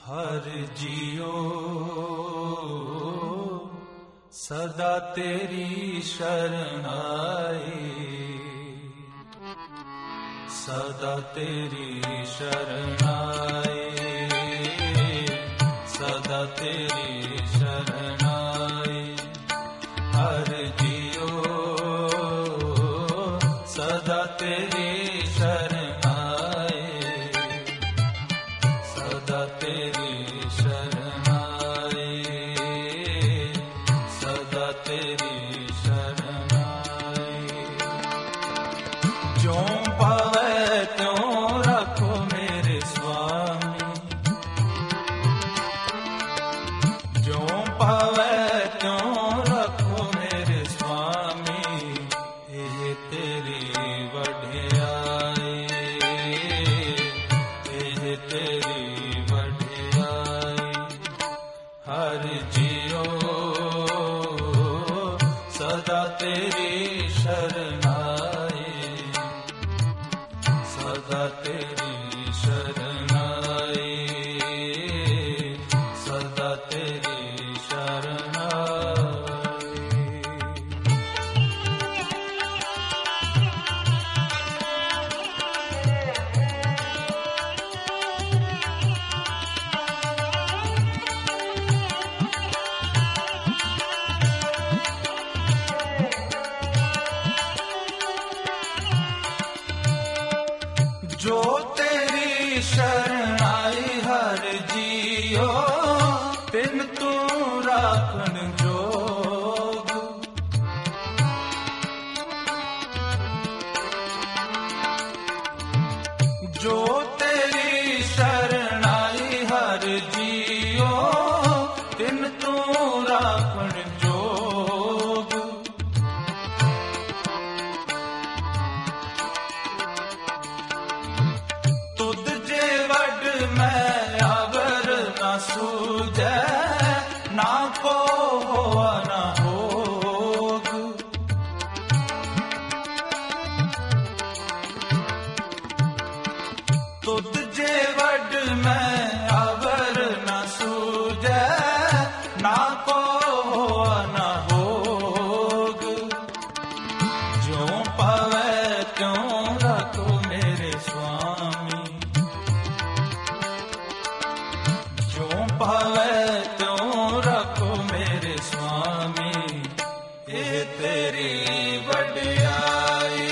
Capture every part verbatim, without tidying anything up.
हर जियो सदा तेरी शरण आए, सदा तेरी शरण आए, सदा तेरी शरण आए। हर जियो सदा तेरी शरण आए, सदा तेरी शरण आए, सदा तेरी शरण आए। ज्यों पावै त्यों रखो मेरे स्वामी, ज्यों पावै त्यों रखो मेरे स्वामी। एह तेरी वड्याई, एह तेरी वड्याई। हर जियो सदा तेरी शरण आए, सदा तेरी शरण आए, सदा तेरी शरण आए। जो तेरी शरण आई हर जियो, तिन तू राखन जोग। जो तेरी शरण आई हर जियो, तिन तू राखन जोग। तुद जे वड मैं आवर ना सूझै, ना को होआ ना होग। तुद जे वड मैं आवर ना सूझै, ना को होआ ना होग। ज्यों पावै त्यों रखो मेरे स्वामी, ज्यों पावै त्यों रखो मेरे स्वामी। एह तेरी वड्याई,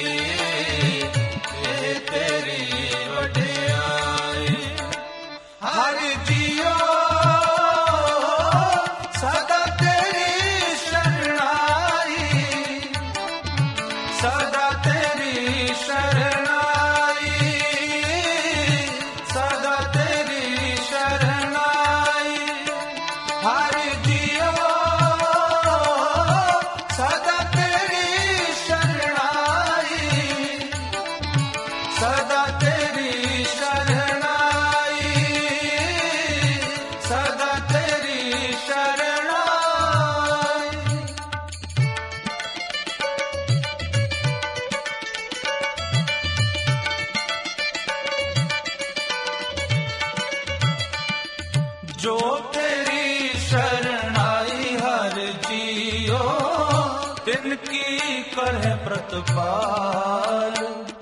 एह तेरी वड्याई। हर जियो सदा तेरी शरण आई, सदा तेरी शरण आई, सदा तेरी शरण आई। हर जियो सदा तेरी शरण आई, सदा तेरी शरण आई, सदा तेरी शरण आई। जो तेरी शरण आई हर जियो, तिनकी करह प्रतिपाल।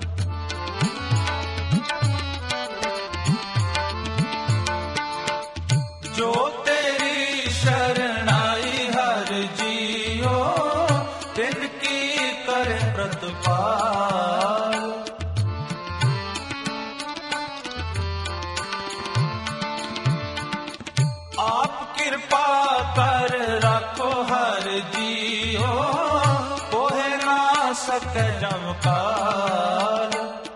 जो तेरी शरण आई हर जियो, तिनकी करह प्रतिपाल। आप कृपा कर रखो हर जियो, कोहे ना सके जमकाल।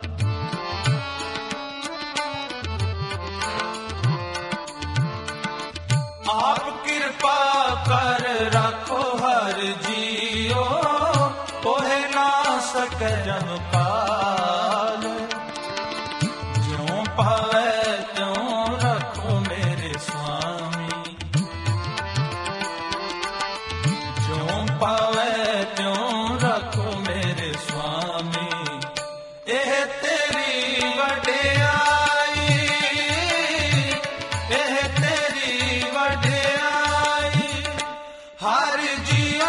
आप कृपा कर रखो हर जियो, कोहे ना सके जमकाल। ज्यों पावै त्यों रखो मेरे स्वामी, ज्यों पावै त्यों रखो मेरे स्वामी। ਹਰ ਜੀਓ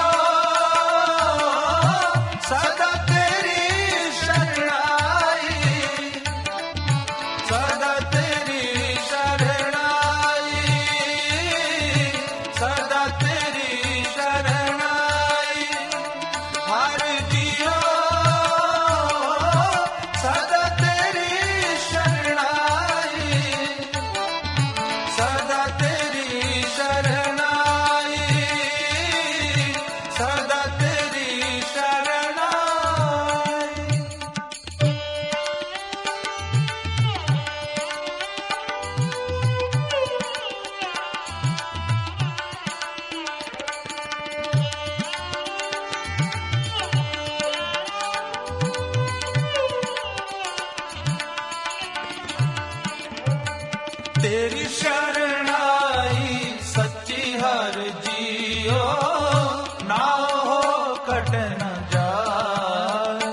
ਸਦਾ ਤੇਰੀ ਸ਼ਰਣਾਈ, ਸਦਾ ਤੇਰੀ ਸ਼ਰਣਾਈ, ਸਦਾ ਤੇਰੀ ਸ਼ਰਣਾਈ। ਹਰ ਜੀਓ ਸਦਾ ਤੇਰੀ ਸ਼ਰਣਾਈ, ਸਦਾ ਤੇਰੀ ਸ਼ਰਣਾਈ, ਸਦਾ ਤੇਰੀ ਸ਼ਰਣਾਈ। ਤੇਰੀ ਸ਼ਰਣਾਈ ਸੱਚੀ ਹਰ ਜੀਓ, ਨਾ ਹੋ ਕਟ ਨ ਜਾਏ।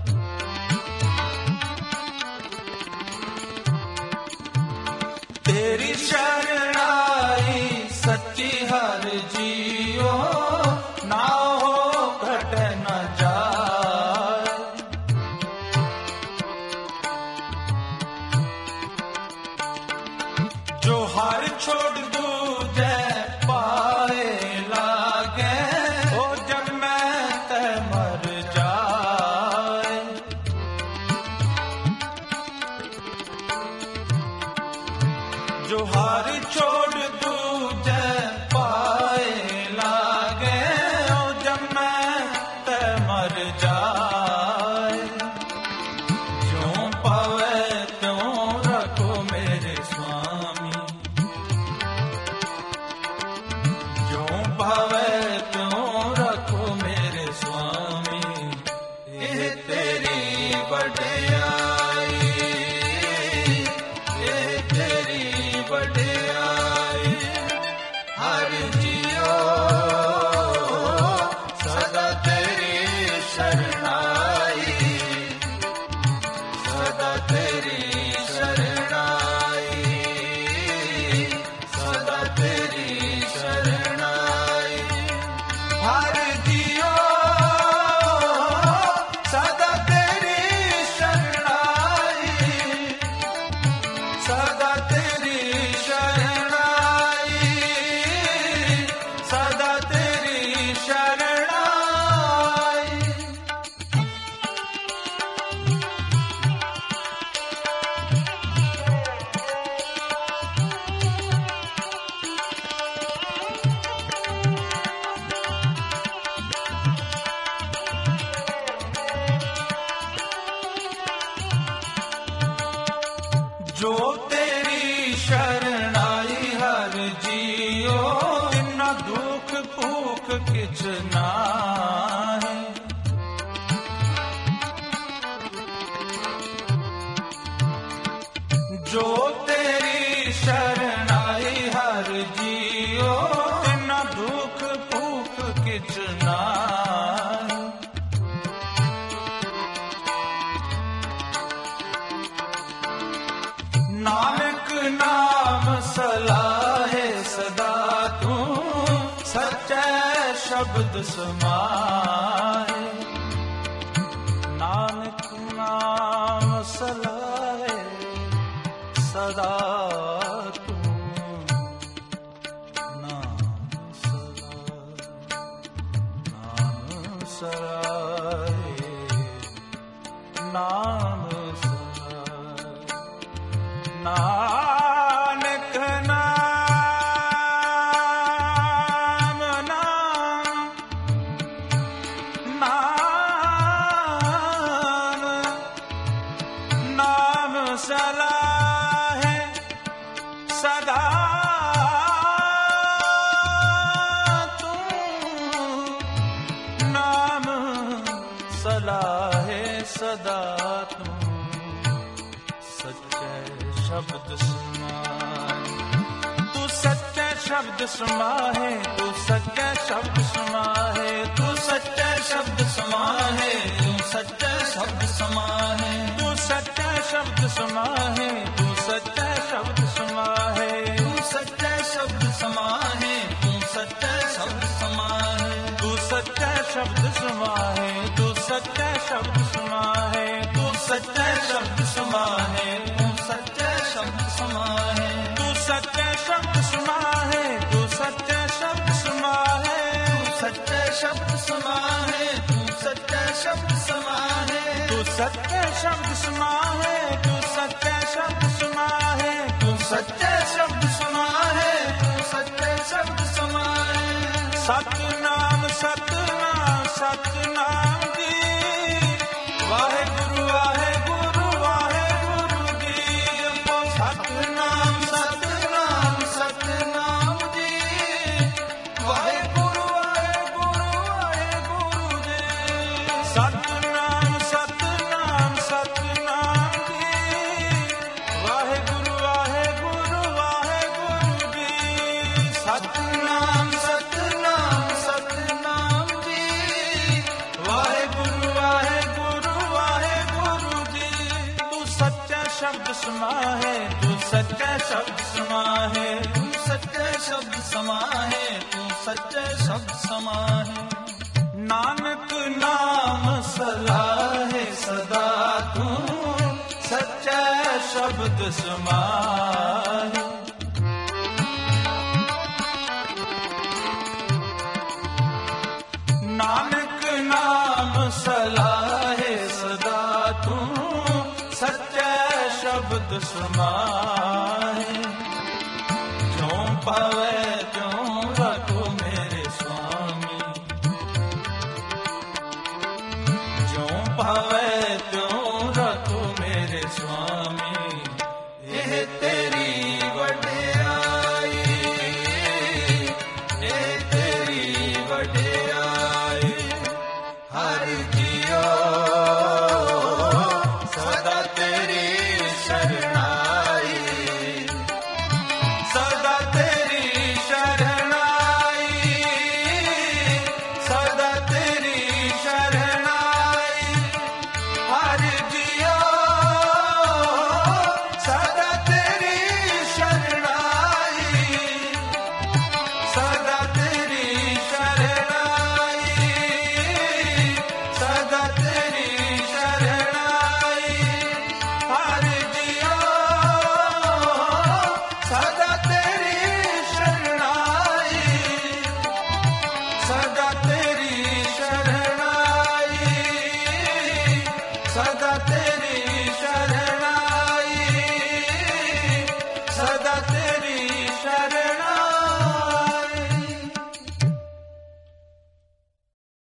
ਤੇਰੀ ਸ਼ਰਣਾਈ ਸੱਚੀ ਹਰ ਜੀਓ, ਨਾ ਹੋ ਕਟ ਨ ਜਾਏ। ਜੋ ਹਰ ਛੋੜ ਦੂਜੈ ਪਾਏ ਲਾਗੇ, ਉਹ ਜਨਮੈ ਤੈ ਮਰ ਜਾਏ। ਜੋ ਹਰ ਛੋੜ ਦੂਜੈ ਪਾਏ ਲਾਗੇ, ਉਹ ਜਨਮੈ ਤੈ ਮਰ ਜਾਏ। ਜਿਉ ਪਾਵੈ ਤਿਉ ਰੱਖੋ ਮੇਰੇ ਸੁਆਮੀ, ਜਿਉ ਪਾਵੈ ਤਿਉ ਰੱਖੋ ਮੇਰੇ ਸੁਆਮੀ। ਇਹ ਤੇਰੀ ਵਡਿਆਈ, ਇਹ ਤੇਰੀ ਵਡਿਆਈ। ਹਰ ਜੀਓ ਸਦਾ ਤੇਰੀ ਸ਼ਰਣਾਈ, ਸਦਾ ਤੇਰੀ ਸ਼ਰਣਾਈ, ਸਦਾ ਤੇਰੀ ਸ਼ਰਣਾਈ। ਹਰ ਜੀਓ ਸਦਾ ਤੇਰੀ ਸ਼ਰਣਾਈ, ਸਦਾ ਤੇਰੀ ਸ਼ਰਣਾਈ, ਸਦਾ ਤੇਰੀ ਸ਼ਰਣਾਈ। ਜੋ ਤੇਰੀ ਸ਼ਰਣਾਈ ਹਰ ਜੀਓ, ਇਨਾ ਦੁੱਖ ਭੂਖ ਕਿਛ ਨਾਹੀਂ। ਜੋ ਤੇਰੀ ਸ਼ਰਣਾਈ ਹਰ ਜੀਓ, ਇਨਾ ਦੁੱਖ ਭੂਖ ਕਿਛ ਨਾਹੀਂ। ਨਾਨਕ ਨਾਮ ਸਲਾਹੇ ਸਦਾ ਤੂੰ, ਸੱਚੇ ਸ਼ਬਦ ਸਮਾਏ। ਨਾਨਕ ਨਾਮ ਸਲਾਹੇ ਸਦਾ ਤੂੰ, ਨਾਮ ਸਲਾਹੇ, ਨਾਮ ਸਲਾਹੇ, ਨਾਮ ਨਾਨਕ ਨਾਮ, ਨਾਮ ਨਾਮ, ਨਾਮ ਸਲਾਹੇ ਸਦਾ ਤੂੰ, ਨਾਮ ਸਲਾਹੇ ਸਦਾ ਤੂੰ। ਸੱਚੇ ਸ਼ਬਦ ਸਮਾਏ ਤੂੰ, ਸੱਚੇ ਸ਼ਬਦ ਸਮਾਏ ਤੂੰ, ਸੱਚੇ ਸ਼ਬਦ ਸਮਾਏ ਤੂੰ, ਸੱਚੇ ਸ਼ਬਦ ਸਮਾਏ ਤੂੰ, ਸੱਚੇ ਸ਼ਬਦ ਸਮਾਏ ਤੂੰ, ਸੱਚੇ ਸ਼ਬਦ ਸਮਾਏ ਤੂੰ, ਸੱਚੇ ਸ਼ਬਦ ਸਮਾਏ ਤੂੰ, ਸੱਚੇ ਸ਼ਬਦ ਸਮਾਏ ਤੂੰ, ਸੱਚੇ ਸ਼ਬਦ ਸਮਾਏ। ਸੱਚੇ ਸ਼ਬਦ ਸਮਾਹੇ, ਤੂੰ ਸੱਚੇ ਸ਼ਬਦ ਸਮਾਹੇ, ਤੂੰ ਸੱਚੇ ਸ਼ਬਦ ਸਮਾਹੇ, ਤੂੰ ਸੱਚੇ ਸ਼ਬਦ ਸਮਾਹੇ, ਤੂੰ ਸੱਚੇ ਸ਼ਬਦ ਸਮਾਹੇ, ਤੂੰ ਸੱਚੇ ਸ਼ਬਦ ਸਮਾਹੇ, ਤੂੰ ਸੱਚੇ ਸ਼ਬਦ ਸਮਾਹੇ, ਤੂੰ ਸੱਚੇ ਸ਼ਬਦ ਸਮਾਹੇ, ਤੂੰ ਸੱਚੇ ਸ਼ਬਦ ਸਮਾਹੇ, ਤੂੰ ਸੱਚੇ ਸ਼ਬਦ ਸਮਾਹੇ। ਸਤਿਨਾਮ ਸਤਿਨਾਮ ਸਤਿਨਾਮ ਜੀ, ਵਾਹਿਗੁਰੂ ਵਾਹਿਗੁਰੂ ਵਾਹਿਗੁਰੂ ਜੀ। ਸਤਿਨਾਮ ਸਤਿਨਾਮ ਸਤਿਨਾਮ ਜੀ, ਵਾਹਿਗੁਰੂ ਵਾਹਿਗੁਰੂ ਵਾਹਿਗੁਰੂ ਜੀ। ਸਤਿਨਾਮ ਸਤਿਨਾਮ ਸਤਿਨਾਮ ਜੀ, ਵਾਹਿਗੁਰੂ ਵਾਹਿਗੁਰੂ ਵਾਹਿਗੁਰੂ ਜੀ। ਸਤਿਨਾਮ ਸਤਿਨਾਮ ਸਤਿਨਾਮ ਜੀ, ਵਾਹਿਗੁਰੂ ਵਾਹਿਗੁਰੂ ਵਾਹਿਗੁਰੂ ਜੀ। ਤੂੰ ਸੱਚਾ ਸ਼ਬਦ ਸਮਾਹੇ, ਤੂੰ ਸੱਚਾ ਸ਼ਬਦ ਸਮਾਹੇ, ਤੂੰ ਸੱਚੇ ਸ਼ਬਦ ਸਮਾਹੇ, ਤੂੰ ਸੱਚੇ ਸ਼ਬਦ ਸਮਾਹੇ। ਨਾਨਕ ਨਾਮ ਸਲਾਹੇ ਸਦਾ, ਤੂੰ ਸੱਚਾ ਸ਼ਬਦ ਸਮਾਹੇ। ਨਾਨਕ ਨਾਮ ਸਲਾਹੇ ਸਦਾ, ਤੂੰ ਸੱਚੇ ਸ਼ਬਦ ਸਮਾਹੇ।